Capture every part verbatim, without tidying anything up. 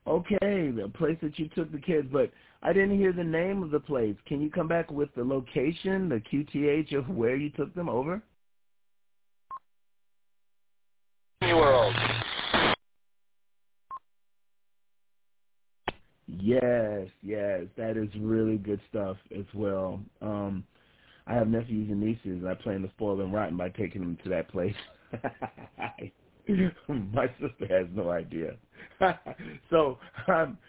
Okay, the place that you took the kids, but I didn't hear the name of the place. Can you come back with the location, the Q T H of where you took them over? World. Yes, yes, that is really good stuff as well. Um, I have nephews and nieces, and I plan to spoil them rotten by taking them to that place. My sister has no idea. So I'm,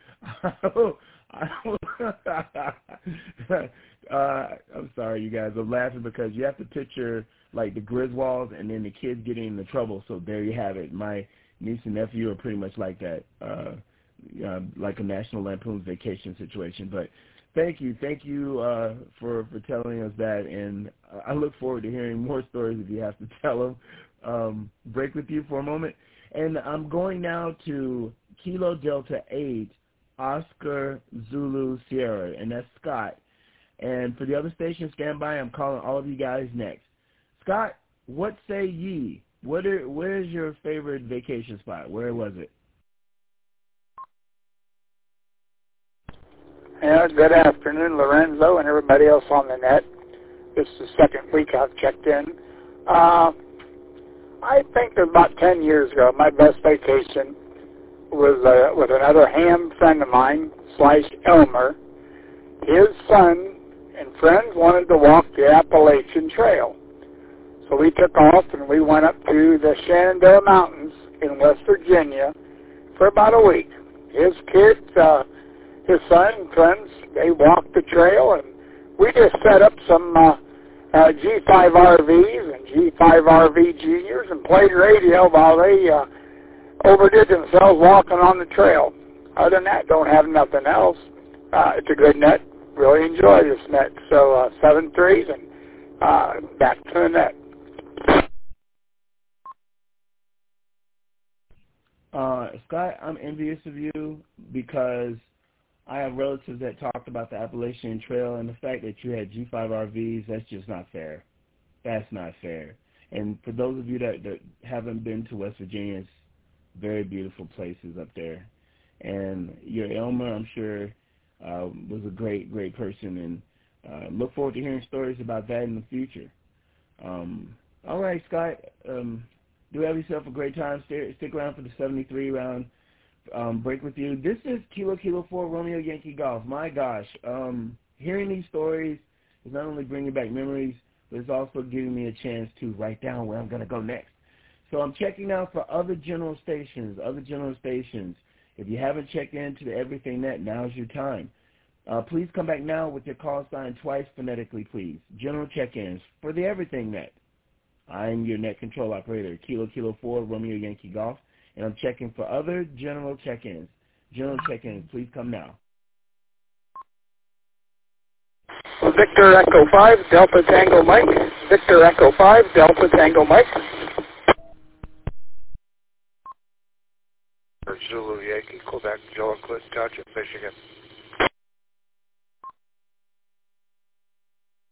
uh, I'm sorry, you guys. I'm laughing because you have to picture like the Griswolds and then the kids getting into trouble. So there you have it. My niece and nephew are pretty much like that, uh, uh, like a National Lampoon's Vacation situation. But thank you, thank you uh, for for telling us that, and I look forward to hearing more stories if you have to tell them. Um, break with you for a moment, and I'm going now to Kilo Delta eight, Oscar Zulu Sierra, and that's Scott. And for the other station, stand by. I'm calling all of you guys next. Scott, what say ye? What are, where's your favorite vacation spot? Where was it? Yeah, good afternoon, Lorenzo, and everybody else on the net. This is the second week I've checked in. Uh, I think about ten years ago, my best vacation was uh, with another ham friend of mine, slash Elmer. His son and friends wanted to walk the Appalachian Trail. So we took off and we went up to the Shenandoah Mountains in West Virginia for about a week. His kids, uh, his son and friends, they walked the trail, and we just set up some uh, uh, G five R Vs and G five R V Juniors and played radio while they uh, overdid themselves walking on the trail. Other than that, don't have nothing else. Uh, it's a good net. Really enjoy this net. So uh, seven threes and uh, back to the net. Uh, Scott, I'm envious of you because I have relatives that talked about the Appalachian Trail, and the fact that you had G five R Vs, that's just not fair. That's not fair. And for those of you that, that haven't been to West Virginia, it's very beautiful places up there. And your Elmer, I'm sure, uh, was a great, great person, and uh, look forward to hearing stories about that in the future. Um, all right, Scott, um, do have yourself a great time. Stay, stick around for the seventy-three round um, break with you. This is Kilo Kilo four Romeo Yankee Golf. My gosh, um, hearing these stories is not only bringing back memories, but it's also giving me a chance to write down where I'm going to go next. So I'm checking out for other general stations, other general stations. If you haven't checked into the Everything Net, now's your time. Uh, please come back now with your call sign twice phonetically, please. General check-ins for the Everything Net. I'm your net control operator, Kilo Kilo four Romeo Yankee Golf, and I'm checking for other general check-ins. General check-ins, please come now. Victor Echo five, Delta Tango Mike. Victor Echo five, Delta Tango Mike. Zulu Yankee, Quebec, Joe Clint Township, Michigan.